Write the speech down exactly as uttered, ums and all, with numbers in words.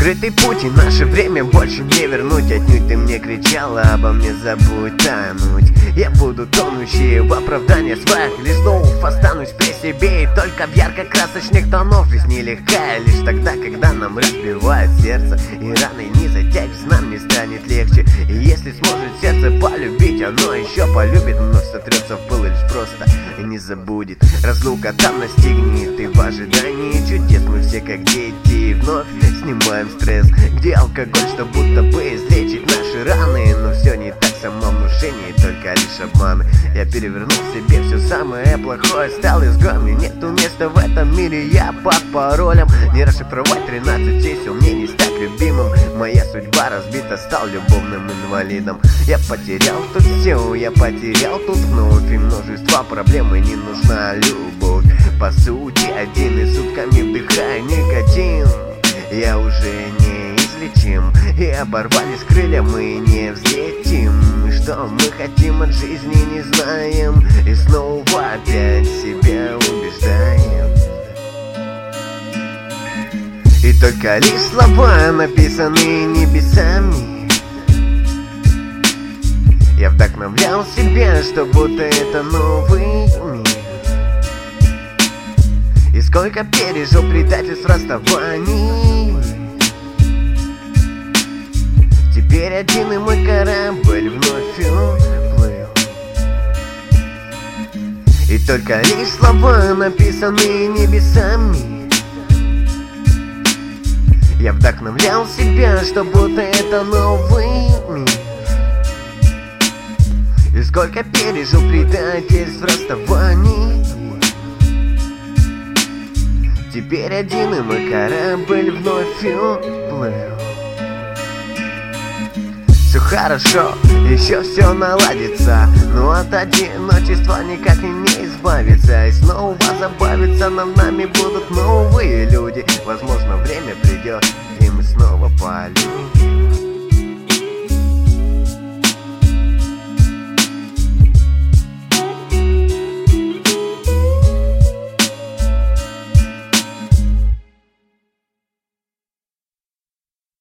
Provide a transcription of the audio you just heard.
Прожитый путь и наше время больше не вернуть. Отнюдь ты мне кричала обо мне, забудь тонуть. Я буду тонущий в оправдание своих листов. Останусь при себе и только в ярко-красочных тонов. Жизнь нелегкая лишь тогда, когда нам разбивает сердце, и раны не затягивать нам не станет легче. И если сможет сердце полюбить, оно еще полюбит, но сотрется в пыл и лишь просто и не забудет. Разлука там настигнет, и в ожидании чудес мы все как дети. И вновь снимаем стресс, где алкоголь, что будто бы излечить наши раны. Но все не так, самовнушение, только лишь обманы. Я перевернул в себе все самое плохое, стал изгоем, мне нету места в этом мире. Я под паролем, не расшифровать тринадцать чисел, мне не стать любимым. Моя судьба разбита, стал любовным инвалидом. Я потерял тут все, я потерял тут вновь. И множество проблем, и не нужна любовь. По сути, один и сутками вдыхаю никотин. Я уже неизлечим, и оборвались крылья, мы не взлетим. И что мы хотим от жизни, не знаем, и снова опять себя убеждаем. И только лишь слова, написанные небесами, я вдохновлял себя, что будто это новый мир. И сколько пережил предательств, расставаний. Теперь один и мой корабль вновь уплыл. И только лишь слова, написанные небесами, я вдохновлял себя, что будто это новый мир. И сколько пережил предательств, расставаний. Теперь один и мой корабль вновь уплыл. Все хорошо, еще все наладится, но от одиночества никак и не избавиться. И снова забавиться нам нами будут новые люди. Возможно, время придет, и мы снова полюбим.